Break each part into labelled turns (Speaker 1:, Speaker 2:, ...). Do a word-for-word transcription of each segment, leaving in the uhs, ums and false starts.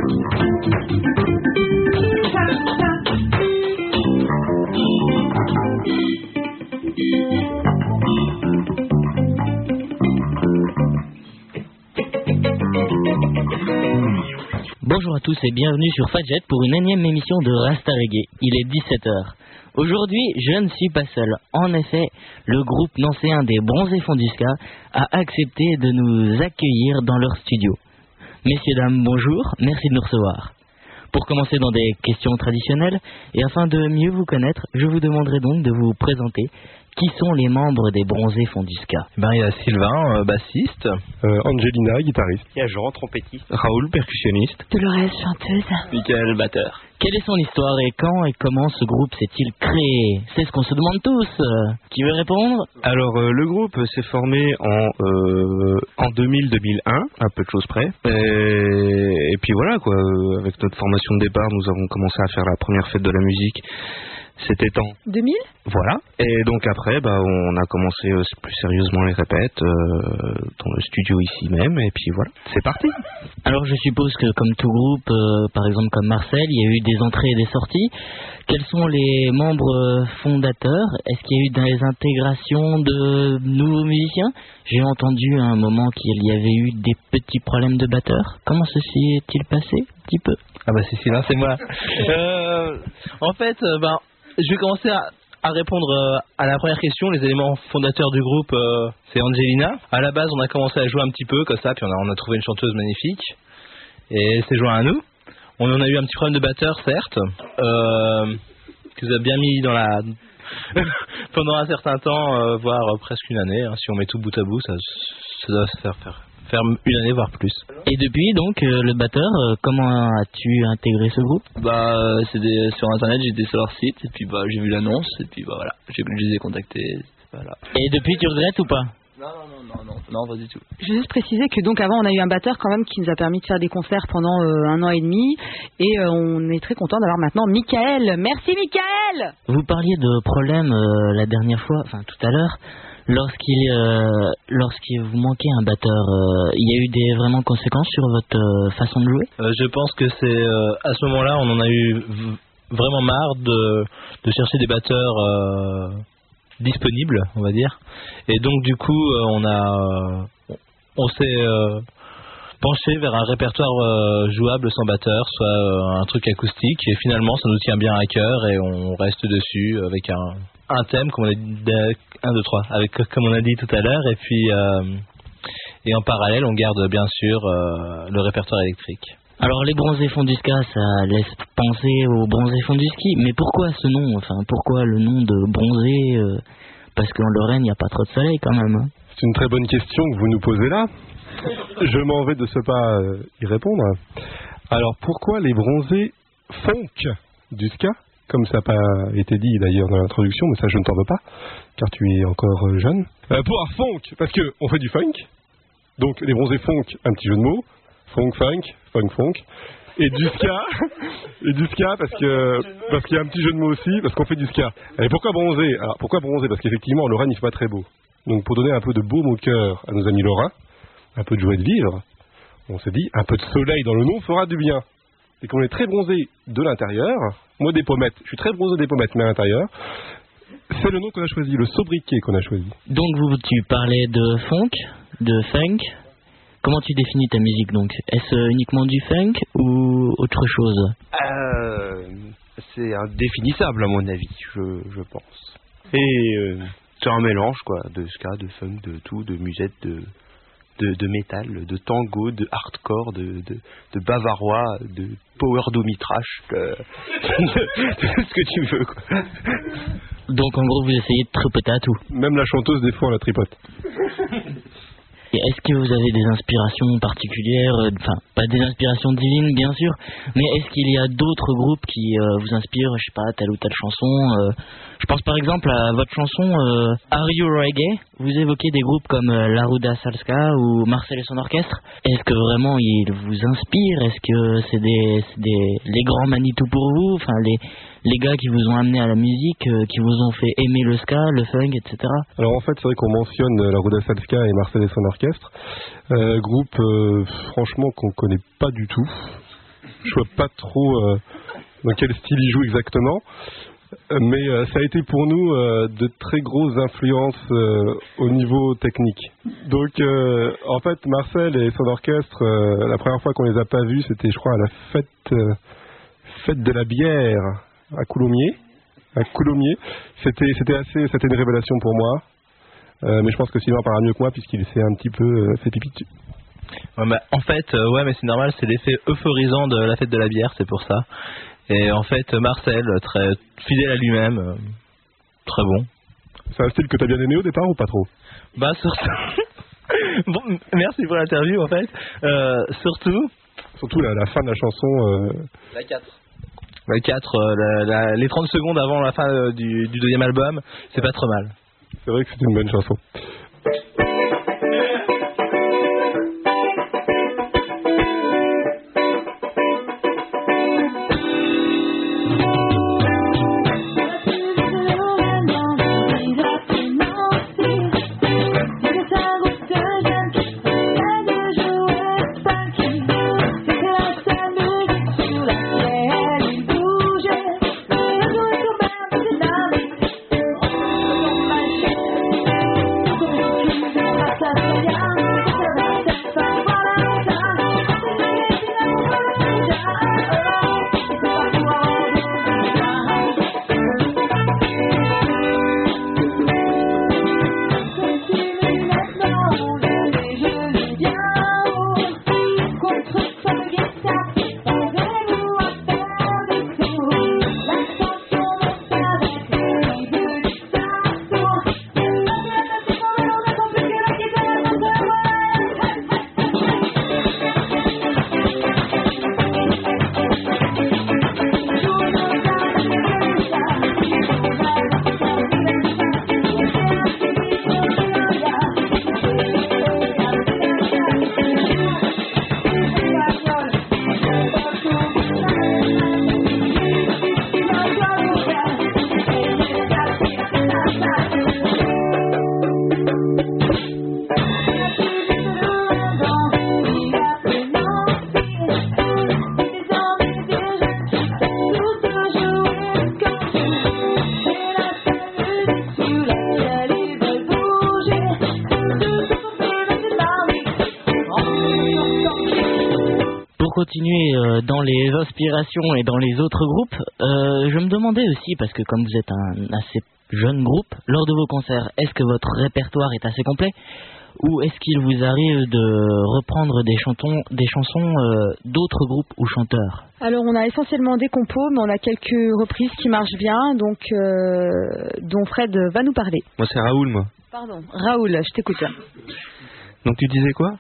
Speaker 1: Bonjour à tous et bienvenue sur Fadjet pour une énième émission de Rasta Reggae. Il est dix-sept heures. Aujourd'hui, je ne suis pas seul. En effet, le groupe nancéen des Bronzés Fonds du Ska a accepté de nous accueillir dans leur studio. Messieurs, dames, bonjour, merci de nous recevoir. Pour commencer dans des questions traditionnelles, et afin de mieux vous connaître, je vous demanderai donc de vous présenter. Qui sont les membres des Bronzés Fonds du Ska?
Speaker 2: Ben, il y a Sylvain, euh, bassiste,
Speaker 3: euh, Angelina, guitariste,
Speaker 4: il y a Jean, trompettiste,
Speaker 2: Raoul, percussionniste,
Speaker 5: Dolores, chanteuse,
Speaker 4: Michael, batteur.
Speaker 1: Quelle est son histoire et quand et comment ce groupe s'est-il créé? C'est ce qu'on se demande tous. Qui veut répondre?
Speaker 3: Alors, euh, le groupe s'est formé en, euh, en deux mille deux mille un, à peu de choses près. Et, et puis voilà, quoi. Avec notre formation de départ, nous avons commencé à faire la première fête de la musique. C'était en
Speaker 5: deux mille.
Speaker 3: Voilà. Et donc après, bah, on a commencé euh, plus sérieusement les répètes euh, dans le studio ici même. Et puis voilà, c'est parti.
Speaker 1: Alors je suppose que comme tout groupe, euh, par exemple comme Marcel, il y a eu des entrées et des sorties. Quels sont les membres fondateurs? Est-ce qu'il y a eu des intégrations de nouveaux musiciens? J'ai entendu à un moment qu'il y avait eu des petits problèmes de batteurs. Comment ceci est-il passé un petit peu?
Speaker 2: Ah bah c'est Sylvain, c'est moi. euh, en fait, euh, ben... je vais commencer à, à répondre euh, à la première question. Les éléments fondateurs du groupe, euh, c'est Angelina. À la base, on a commencé à jouer un petit peu comme ça, puis on a, on a trouvé une chanteuse magnifique. Et c'est joint à nous. On en a eu un petit problème de batteur, certes, euh, qui nous a bien mis dans la... pendant un certain temps, euh, voire euh, presque une année. Hein, si on met tout bout à bout, ça, ça doit se faire faire. faire une année, voire plus.
Speaker 1: Et depuis, donc, euh, le batteur, euh, comment as-tu intégré ce groupe?
Speaker 4: Bah, euh, c'est des, sur internet, j'étais sur leur site, et puis bah, j'ai vu l'annonce, et puis bah voilà, j'ai, je les ai contactés, voilà.
Speaker 1: Et depuis, tu regrettes ou pas?
Speaker 4: Non, non, non, non, non, non, pas du tout.
Speaker 5: Je veux juste préciser que donc avant, on a eu un batteur quand même qui nous a permis de faire des concerts pendant euh, un an et demi, et euh, on est très content d'avoir maintenant Michael. Merci Michael.
Speaker 1: Vous parliez de problèmes euh, la dernière fois, enfin tout à l'heure. Lorsqu'il, euh, lorsqu'il vous manquait un batteur, euh, il y a eu des vraiment conséquences sur votre euh, façon de jouer?
Speaker 2: euh, Je pense que c'est euh, à ce moment-là, on en a eu v- vraiment marre de, de chercher des batteurs euh, disponibles, on va dire. Et donc du coup, euh, on a, euh, on s'est euh, penché vers un répertoire euh, jouable sans batteur, soit euh, un truc acoustique. Et finalement, ça nous tient bien à cœur et on reste dessus avec un un thème, comme on a dit, un, deux, trois, avec, comme on a dit tout à l'heure, et puis, euh, et en parallèle, on garde bien sûr euh, le répertoire électrique.
Speaker 1: Alors, les Bronzés Fonds du Ska, ça laisse penser aux Bronzés Fonds du Ski, mais pourquoi ce nom? Enfin, pourquoi le nom de Bronzé euh, Parce qu'en Lorraine, il n'y a pas trop de soleil quand même. Hein.
Speaker 3: C'est une très bonne question que vous nous posez là. Je m'en vais de ce pas euh, y répondre. Alors, pourquoi les Bronzés Funk du Ska? Comme ça n'a pas été dit d'ailleurs dans l'introduction, mais ça je ne t'en veux pas, car tu es encore jeune. Euh, pour un funk, parce qu'on fait du funk, donc les Bronzés funk, un petit jeu de mots, funk, funk, funk, funk, et du ska, et du ska parce que parce qu'il y a un petit jeu de mots aussi, parce qu'on fait du ska. Et pourquoi bronzé? Alors pourquoi bronzé? Parce qu'effectivement en Lorraine il ne fait pas très beau. Donc pour donner un peu de baume au cœur à nos amis lorrains, un peu de joie de vivre, on s'est dit un peu de soleil dans le nom fera du bien. Et qu'on est très bronzé de l'intérieur, moi des pommettes, je suis très bronzé des pommettes, mais à l'intérieur, c'est le nom qu'on a choisi, le sobriquet qu'on a choisi.
Speaker 1: Donc vous, tu parlais de funk, de funk. Comment tu définis ta musique donc? Est-ce uniquement du funk ou autre chose?
Speaker 4: Euh, c'est indéfinissable à mon avis, je, je pense. Et euh, c'est un mélange quoi, de ska, de funk, de tout, de musette, de... De, de métal, de tango, de hardcore, de, de, de bavarois, de power domitrash, de, de, de ce que tu veux quoi.
Speaker 1: Donc en gros vous essayez de tripoter à tout.
Speaker 3: Même la chanteuse des fois on la tripote.
Speaker 1: Et est-ce que vous avez des inspirations particulières, enfin euh, pas des inspirations divines bien sûr, mais est-ce qu'il y a d'autres groupes qui euh, vous inspirent, je sais pas, telle ou telle chanson euh, Je pense par exemple à votre chanson euh, Are You Reggae? Vous évoquez des groupes comme euh, La Ruda Salska ou Marcel et son orchestre. Est-ce que vraiment ils vous inspirent? Est-ce que c'est des, c'est des les grands Manitou pour vous? Enfin les les gars qui vous ont amené à la musique, euh, qui vous ont fait aimer le ska, le funk, et cetera.
Speaker 3: Alors en fait, c'est vrai qu'on mentionne euh, la Ruda Salska et Marcel et son orchestre, euh, groupe euh, franchement qu'on connaît pas du tout, Je vois pas trop euh, dans quel style il joue exactement. Mais euh, ça a été pour nous euh, de très grosses influences euh, au niveau technique. Donc euh, en fait Marcel et son orchestre, euh, la première fois qu'on les a pas vus, c'était je crois à la fête euh, fête de la bière à Coulommiers. À Coulommiers, c'était c'était assez c'était une révélation pour moi. Euh, mais je pense que Sylvain parlera mieux que moi puisqu'il s'est un petit peu euh, fait pipi dessus.
Speaker 2: Ouais, bah, en fait, euh, ouais, mais c'est normal, c'est l'effet euphorisant de la fête de la bière, c'est pour ça. Et en fait, Marcel, très fidèle à lui-même, euh, très bon.
Speaker 3: C'est un style que t'as bien aimé au départ ou pas trop?
Speaker 2: Bah surtout. Bon, merci pour l'interview en fait. Euh, surtout.
Speaker 3: Surtout la, la fin de la chanson. Euh...
Speaker 2: La quatre. La quatre, euh, la, la, les trente secondes avant la fin euh, du, du deuxième album, c'est pas trop mal.
Speaker 3: C'est vrai que c'est une bonne chanson.
Speaker 1: Continuer euh, dans les inspirations et dans les autres groupes, euh, je me demandais aussi, parce que comme vous êtes un assez jeune groupe, lors de vos concerts, est-ce que votre répertoire est assez complet ou est-ce qu'il vous arrive de reprendre des, chantons, des chansons euh, d'autres groupes ou chanteurs?
Speaker 5: Alors on a essentiellement des compos, mais on a quelques reprises qui marchent bien, donc euh, dont Fred va nous parler.
Speaker 4: Moi c'est Raoul, moi.
Speaker 5: Pardon, Raoul, je t'écoute.
Speaker 4: Donc tu disais quoi?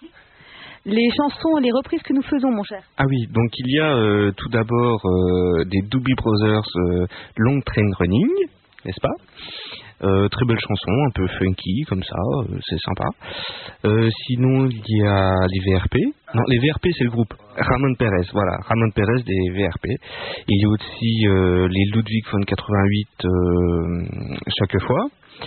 Speaker 5: Les chansons, les reprises que nous faisons, mon cher.
Speaker 4: Ah oui, donc il y a euh, tout d'abord euh, des Doobie Brothers euh, Long Train Running, n'est-ce pas? euh, Très belle chanson, un peu funky comme ça, euh, c'est sympa. Euh, sinon il y a les V R P. Non, les V R P c'est le groupe Ramon Perez, voilà, Ramon Perez des V R P. Il y a aussi euh, les Ludwig von quatre-vingt-huit euh, chaque fois.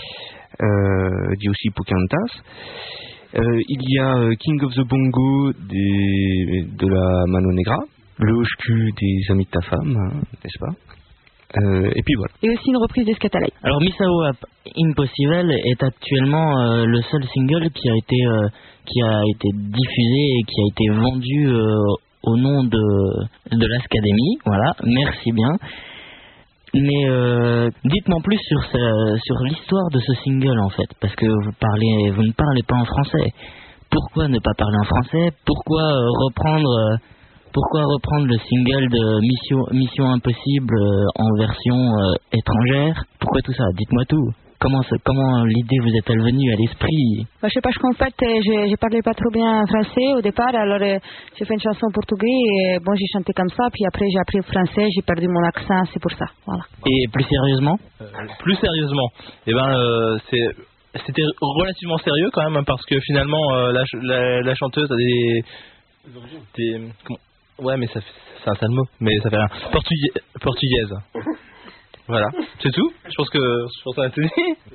Speaker 4: Euh, il y a aussi Pocahontas. Euh, il y a euh, King of the Bongo des, de la Mano Negra, le Hoche-Cul des Amis de ta femme, hein, n'est-ce pas? euh, Et puis voilà.
Speaker 5: Et aussi une reprise des Scatalai.
Speaker 1: Alors Misao Impossible est actuellement euh, le seul single qui a été euh, qui a été diffusé et qui a été vendu euh, au nom de de l'Académie. Voilà, merci bien. Mais euh, dites-moi plus sur ce, sur l'histoire de ce single en fait, parce que vous parlez, vous ne parlez pas en français. Pourquoi ne pas parler en français? Pourquoi euh, reprendre, euh, pourquoi reprendre le single de Mission, Mission Impossible euh, en version euh, étrangère? Pourquoi tout ça? Dites-moi tout. Comment, comment l'idée vous est-elle venue à l'esprit?
Speaker 5: Bah, je sais pas, qu'en fait, je, je parlais pas trop bien français au départ, alors euh, j'ai fait une chanson en portugais et bon, j'ai chanté comme ça, puis après j'ai appris le français, j'ai perdu mon accent, c'est pour ça, voilà.
Speaker 1: Et plus sérieusement?
Speaker 2: euh, Plus sérieusement, eh ben, euh, c'est, c'était relativement sérieux quand même, parce que finalement, euh, la, la, la chanteuse a des... des comment, ouais, mais ça, c'est un sale mot, mais ça fait rien. Portugais, portugaise. Voilà, c'est tout. Je pense que je pense que ça a tout dit.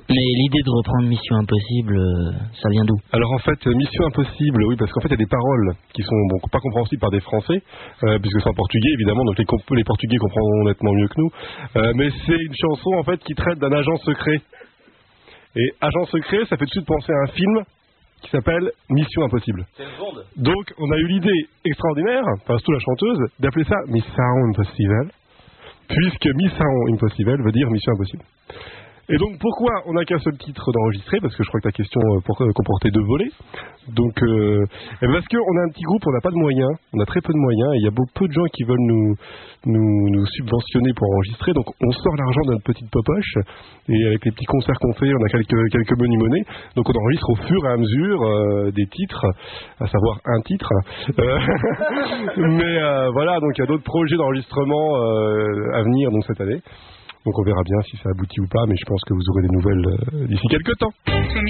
Speaker 1: Mais l'idée de reprendre Mission Impossible, euh, ça vient d'où?
Speaker 3: Alors en fait, Mission Impossible, oui, parce qu'en fait il y a des paroles qui sont bon, pas compréhensibles par des Français, euh, puisque c'est en portugais évidemment, donc les, comp- les Portugais comprendront nettement mieux que nous. Euh, mais c'est une chanson en fait qui traite d'un agent secret. Et agent secret, ça fait tout de suite penser à un film qui s'appelle Mission Impossible. Donc on a eu l'idée extraordinaire, enfin surtout la chanteuse, d'appeler ça Mission Impossible, puisque Mission Impossible veut dire Mission Impossible. Et donc pourquoi on n'a qu'un seul titre d'enregistrer, parce que je crois que ta question euh, pour, euh, comportait deux volets. Donc euh, et parce qu'on a un petit groupe, on n'a pas de moyens, on a très peu de moyens, et il y a beaucoup peu de gens qui veulent nous, nous, nous subventionner pour enregistrer, donc on sort l'argent de notre petite poche, et avec les petits concerts qu'on fait, on a quelques, quelques money money, donc on enregistre au fur et à mesure euh, des titres, à savoir un titre. Euh, mais euh, voilà, donc il y a d'autres projets d'enregistrement euh, à venir donc cette année. Donc on verra bien si ça aboutit ou pas, mais je pense que vous aurez des nouvelles euh, d'ici quelques temps.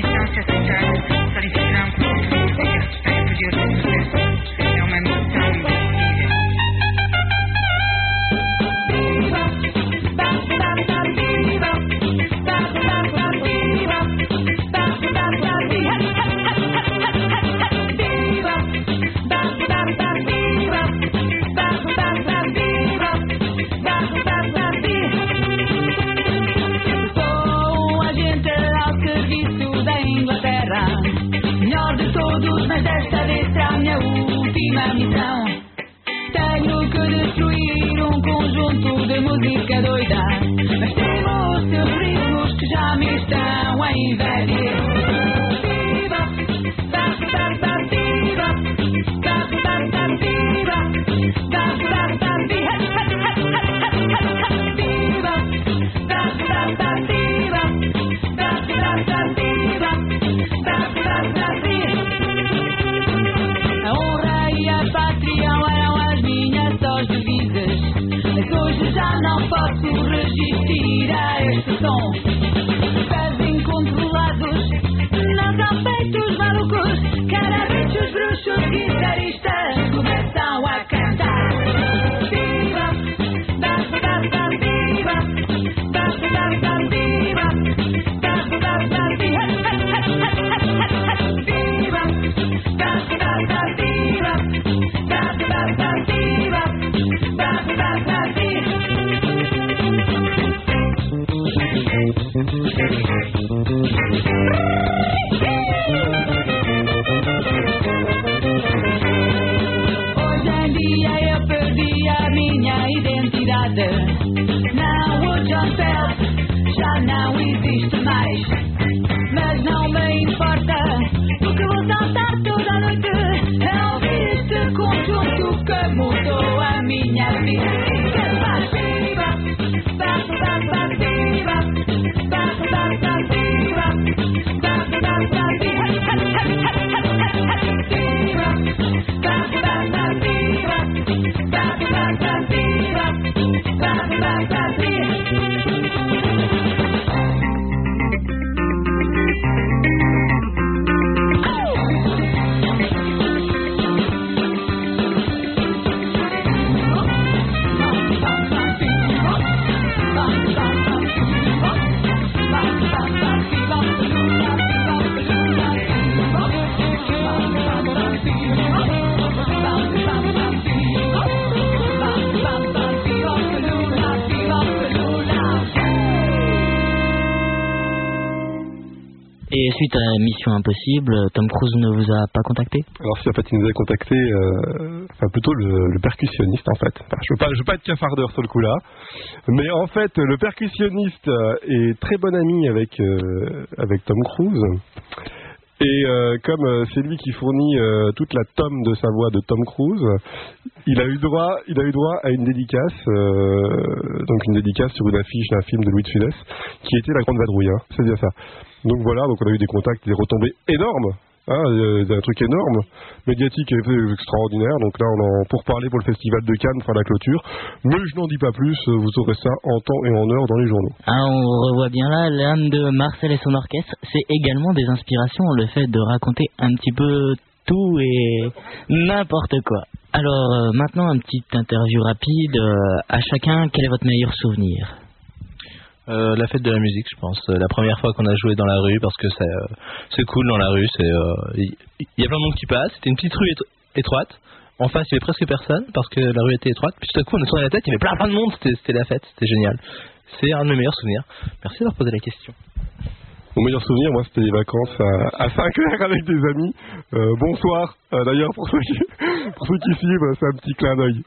Speaker 6: Mas desta vez será a minha última missão. Tenho que destruir um conjunto de música doida, mas temo seus ritmos que já me estão a invadir. Viva, da, da, da, viva, da, da, da, viva, da, da, da, viva, viva, da, da, da, viva, da, da, da, viva, da, da, da, viva. A honra e a pátria eram as minhas só devisas, mas hoje já não posso resistir a este som. Pés incontrolados, não são feitos malucos, cada vez os bruxos guitarristas começam a cantar. Viva, da, da, da, viva, da, da, da, viva, da, da, da, viva, viva, da, da, da, viva, da, da, da, viva, da, da, da, viva. Hoje em dia eu perdi a minha identidade. Não, o John Pelt já não existe mais. Mas não me importa, porque vou saltar toda a noite a ouvir este conjunto que mudou a minha vida. Que faz viva, da, da, da, viva, da, da, da, viva, da, da, da, viva, viva, da, da, da, viva, da, da, da, viva, da, da, da, viva.
Speaker 1: Et suite à Mission Impossible, Tom Cruise ne vous a pas contacté?
Speaker 3: Alors si en fait il nous a contacté, euh, enfin plutôt le, le percussionniste en fait. Enfin, je veux pas, je veux pas être cafardeur sur le coup là, mais en fait le percussionniste est très bon ami avec euh, avec Tom Cruise. Et euh, comme euh, c'est lui qui fournit euh, toute la tome de sa voix de Tom Cruise, il a eu droit, il a eu droit à une dédicace, euh, donc une dédicace sur une affiche d'un film de Louis de Funès, qui était La Grande Vadrouille, hein, c'est bien ça. Donc voilà, donc on a eu des contacts, des retombées énormes, hein, euh, un truc énorme, médiatique et extraordinaire. Donc là, on en pour parler pour le festival de Cannes, enfin la clôture. Mais je n'en dis pas plus, vous aurez ça en temps et en heure dans les journaux.
Speaker 1: Ah, on revoit bien là l'âme de Marcel et son orchestre. C'est également des inspirations, le fait de raconter un petit peu tout et n'importe quoi. Alors euh, maintenant, un petit interview rapide. Euh, à chacun, quel est votre meilleur souvenir?
Speaker 2: Euh, la fête de la musique, je pense. Euh, la première fois qu'on a joué dans la rue, parce que c'est, euh, c'est cool dans la rue. Il euh, y, y a plein de monde qui passe. C'était une petite rue étro- étroite. En face, il y avait presque personne parce que la rue était étroite. Puis tout à coup, on a tourné la tête, il y avait plein, plein de monde. C'était, c'était la fête, c'était génial. C'est un de mes meilleurs souvenirs. Merci d'avoir posé la question.
Speaker 3: Mon meilleur souvenir, moi, c'était les vacances à, à Saint-Clair avec des amis. Euh, bonsoir. Euh, d'ailleurs, pour ceux qui, pour ceux qui suivent, c'est un petit clin d'œil.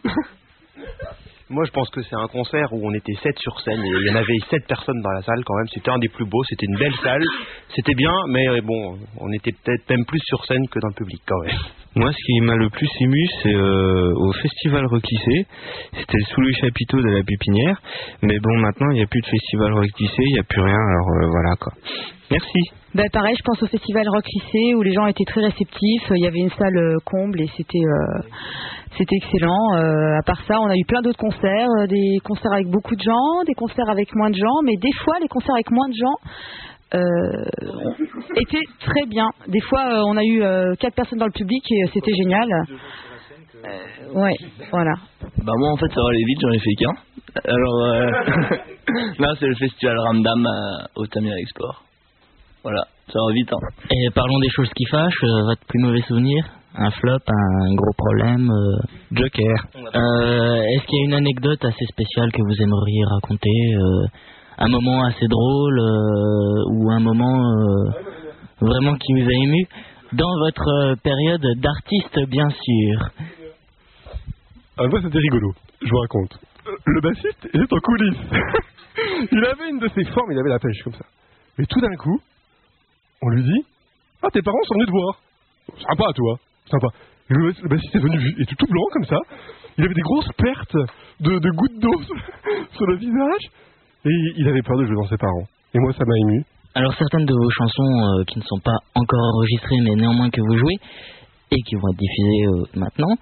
Speaker 4: Moi, je pense que c'est un concert où on était sept sur scène et il y en avait sept personnes dans la salle quand même. C'était un des plus beaux, c'était une belle salle. C'était bien, mais euh, bon, on était peut-être même plus sur scène que dans le public quand même.
Speaker 7: Moi, ce qui m'a le plus ému, c'est euh, au festival Rockissé. C'était sous le chapiteau de la Pépinière. Mais bon, maintenant, il n'y a plus de festival Rockissé, il n'y a plus rien, alors euh, voilà quoi. Merci.
Speaker 5: Ben, pareil, je pense au festival Rock Lycée où les gens étaient très réceptifs. Il y avait une salle euh, comble et c'était euh, c'était excellent. Euh, à part ça, on a eu plein d'autres concerts, euh, des concerts avec beaucoup de gens, des concerts avec moins de gens, mais des fois, les concerts avec moins de gens euh, étaient très bien. Des fois, euh, on a eu euh, quatre personnes dans le public et euh, c'était génial. Euh, ouais, voilà.
Speaker 1: Bah moi en fait ça va aller vite, j'en ai fait qu'un. Alors euh... là c'est le festival Ramdam euh, au Tamir Export. Voilà, ça va vite. Hein. Et parlons des choses qui fâchent, euh, votre plus mauvais souvenir, un flop, un gros problème. Euh...
Speaker 2: Joker.
Speaker 1: Euh, est-ce qu'il y a une anecdote assez spéciale que vous aimeriez raconter, euh, un moment assez drôle euh, ou un moment euh, vraiment qui vous a ému dans votre euh, période d'artiste bien sûr?
Speaker 3: Ah, moi, c'était rigolo, je vous raconte. Le bassiste était en coulisses. Il avait une de ses formes, il avait la pêche comme ça. Mais tout d'un coup, on lui dit « Ah, tes parents sont venus te voir. Sympa, toi. Sympa. » Le, le bassiste est venu, il était tout blanc comme ça. Il avait des grosses pertes de, de gouttes d'eau sur le visage. Et il avait peur de jouer dans ses parents. Et moi, ça m'a ému.
Speaker 1: Alors, certaines de vos chansons euh, qui ne sont pas encore enregistrées, mais néanmoins que vous jouez, et qui vont être diffusées euh, maintenant...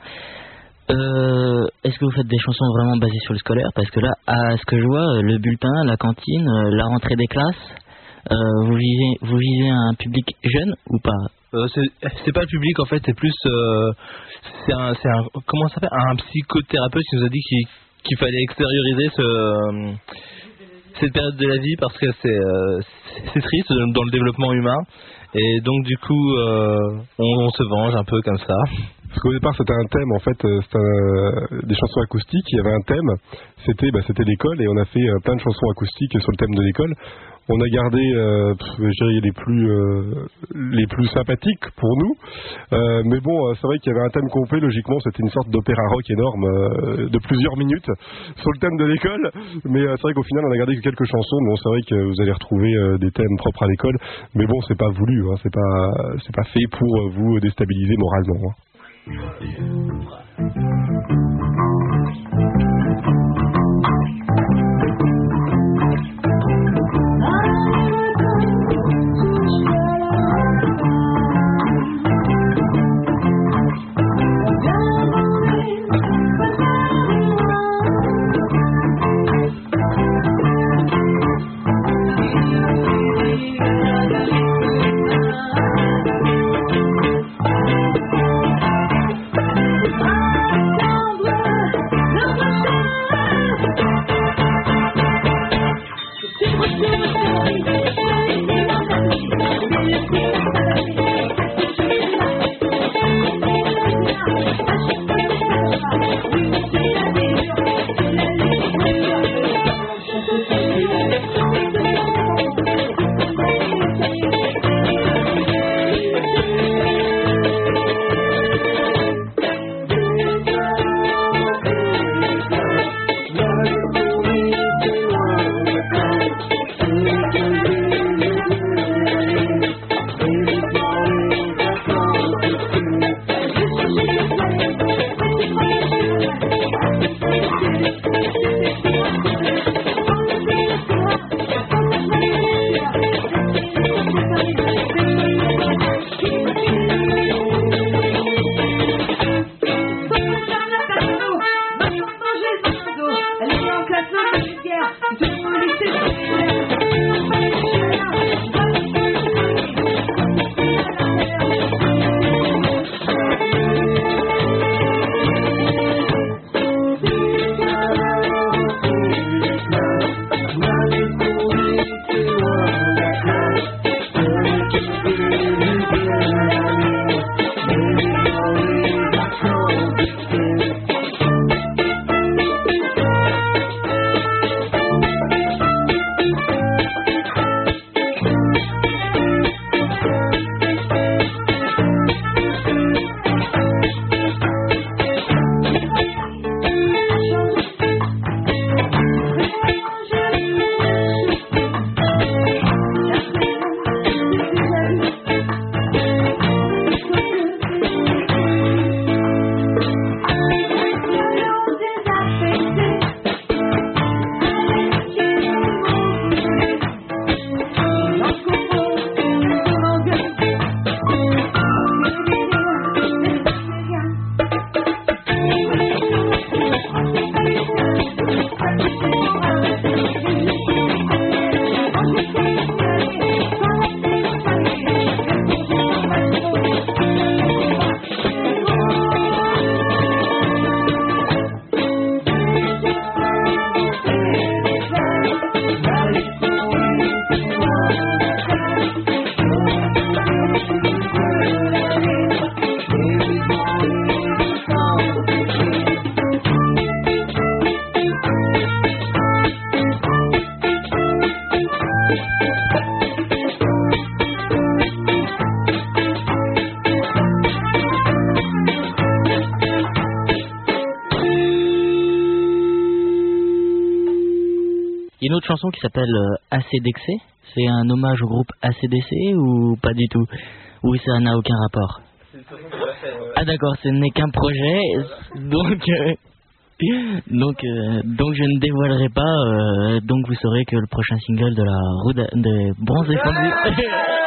Speaker 1: Euh, est-ce que vous faites des chansons vraiment basées sur le scolaire? Parce que là, à ce que je vois, le bulletin, la cantine, la rentrée des classes, euh, vous visez, vous visez un public jeune ou pas?
Speaker 2: euh, c'est, c'est pas le public en fait, c'est plus euh, c'est un, c'est un comment ça s'appelle, un psychothérapeute qui nous a dit qu'il, qu'il fallait extérioriser ce euh, cette période de la vie parce que c'est euh, c'est triste dans le développement humain et donc du coup euh, on, on se venge un peu comme ça.
Speaker 3: Parce qu'au départ c'était un thème en fait, c'était un, des chansons acoustiques, il y avait un thème, c'était bah, c'était l'école et on a fait euh, plein de chansons acoustiques sur le thème de l'école. On a gardé euh, je dirais les plus euh, les plus sympathiques pour nous, euh, mais bon c'est vrai qu'il y avait un thème complet, logiquement c'était une sorte d'opéra rock énorme euh, de plusieurs minutes sur le thème de l'école, mais euh, c'est vrai qu'au final on a gardé que quelques chansons. Bon c'est vrai que vous allez retrouver euh, des thèmes propres à l'école, mais bon c'est pas voulu, hein, c'est pas c'est pas fait pour vous déstabiliser moralement. Hein.
Speaker 1: Il y a une autre chanson qui s'appelle euh, A C D C. C'est un hommage au groupe A C D C ou pas du tout? Ou ça n'a aucun rapport? Ah d'accord, ce n'est qu'un projet, donc euh, donc euh, donc je ne dévoilerai pas. Euh, donc vous saurez que le prochain single de la roue de, de Bronzés Fondus,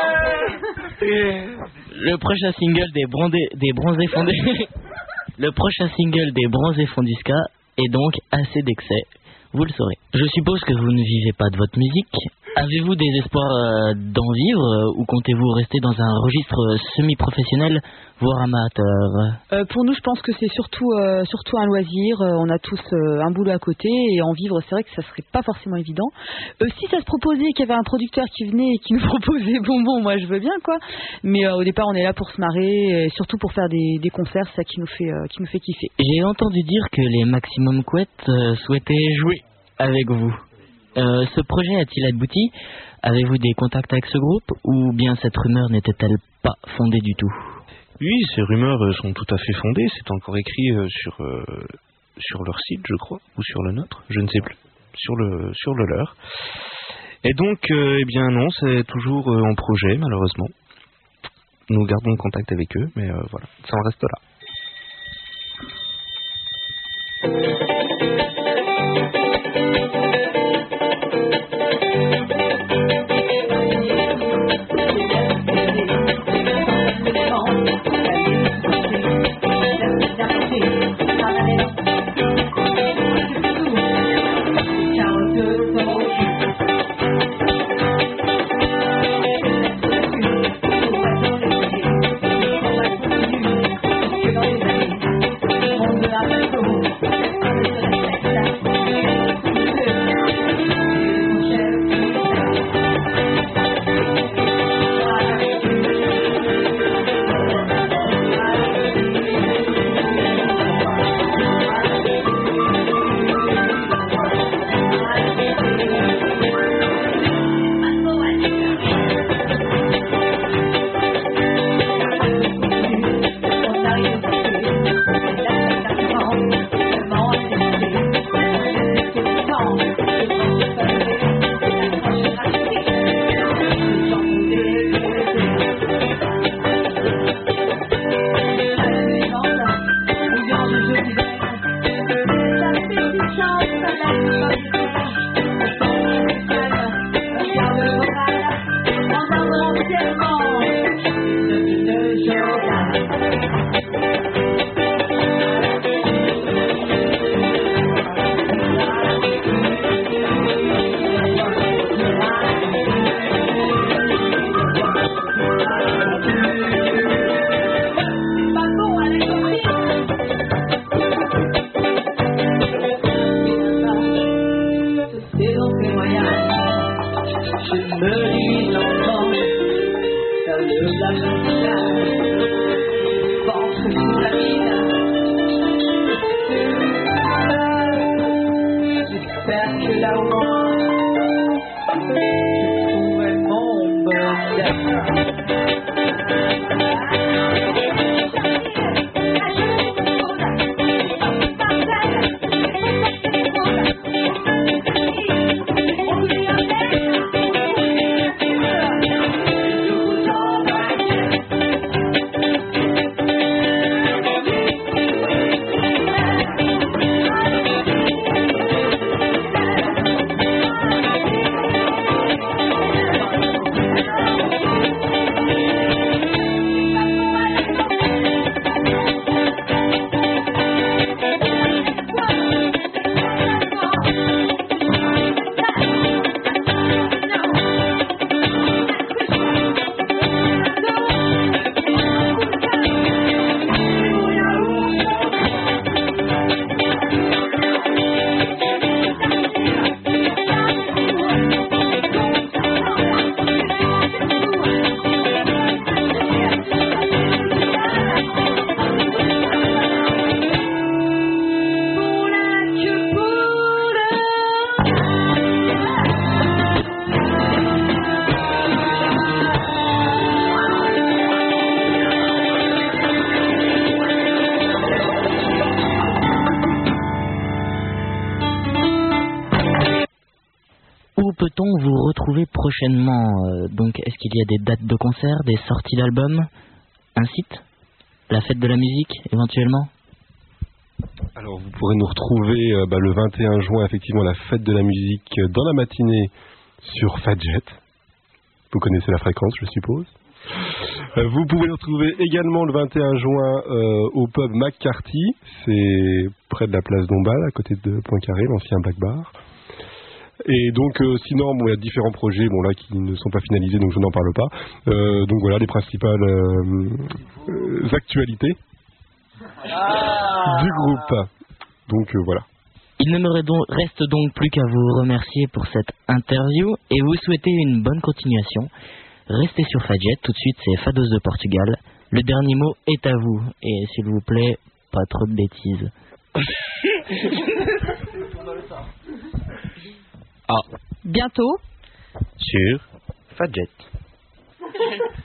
Speaker 1: le prochain single des bronzés des Bronzés Fondus, le prochain single des Bronzés Fondusca est donc A C D C. Vous le saurez. Je suppose que vous ne vivez pas de votre musique. Avez-vous des espoirs euh, d'en vivre euh, ou comptez-vous rester dans un registre euh, semi-professionnel, voire amateur?
Speaker 5: Euh, pour nous, je pense que c'est surtout, euh, surtout un loisir. Euh, on a tous euh, un boulot à côté et en vivre, c'est vrai que ça serait pas forcément évident. Euh, si ça se proposait qu'il y avait un producteur qui venait et qui nous proposait bonbons, moi je veux bien quoi. Mais euh, au départ, on est là pour se marrer et surtout pour faire des, des concerts, c'est ça qui nous fait, euh, qui nous fait kiffer.
Speaker 1: J'ai entendu dire que les Maximum Couettes euh, souhaitaient jouer avec vous. Euh, ce projet a-t-il abouti? Avez-vous des contacts avec ce groupe ou bien cette rumeur n'était-elle pas fondée du tout?
Speaker 7: Oui, ces rumeurs euh, sont tout à fait fondées. C'est encore écrit euh, sur euh, sur leur site, je crois, ou sur le nôtre, je ne sais plus, sur le sur le leur. Et donc, euh, eh bien non, c'est toujours euh, en projet, malheureusement. Nous gardons contact avec eux, mais euh, voilà, ça en reste là.
Speaker 6: Thank you.
Speaker 1: Où peut-on vous retrouver prochainement euh, Donc, est-ce qu'il y a des dates de concert, des sorties d'albums, un site, la fête de la musique, éventuellement?
Speaker 3: Alors, vous pourrez nous retrouver euh, bah, le vingt et un juin, effectivement, la fête de la musique euh, dans la matinée sur Fadjet. Vous connaissez la fréquence, je suppose. Euh, vous pouvez nous retrouver également le vingt et un juin euh, au pub McCarthy. C'est près de la place Dombasle, à côté de Poincaré, l'ancien Black Bar. Et donc, euh, sinon, bon, il y a différents projets bon, là, qui ne sont pas finalisés, donc je n'en parle pas. Euh, donc voilà, les principales euh, euh, actualités du groupe. Donc euh, voilà.
Speaker 1: Il ne me donc- reste donc plus qu'à vous remercier pour cette interview et vous souhaiter une bonne continuation. Restez sur Fadjet, tout de suite c'est Fados de Portugal. Le dernier mot est à vous, et s'il vous plaît, pas trop de bêtises.
Speaker 4: Ah,
Speaker 5: Bientôt.
Speaker 4: sur Fadjet.